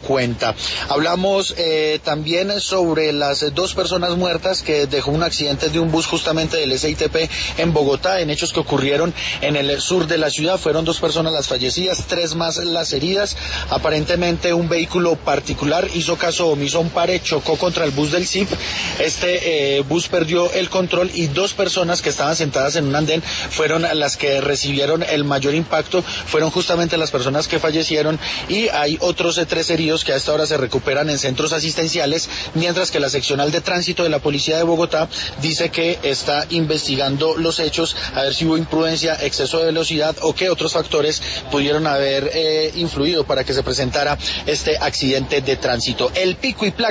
cuenta. Hablamos también sobre las 2 personas muertas que dejó un accidente de un bus justamente del SITP en Bogotá, en hechos que ocurrieron en el sur de la ciudad. Fueron 2 personas las fallecidas, 3 más las heridas. Aparentemente un vehículo particular hizo caso omiso a un pare, chocó contra el bus del SIP. Este bus perdió el control y 2 personas que estaban sentadas en un andén fueron las que recibieron el mayor impacto. Fueron justamente las personas que fallecieron, y hay otros 3 heridos que a esta hora se recuperan en centros asistenciales, mientras que la seccional de tránsito de la policía de Bogotá dice que está investigando los hechos, a ver si hubo imprudencia, exceso de velocidad o qué otros factores pudieron haber influido para que se presentara este accidente de tránsito. El pico y placa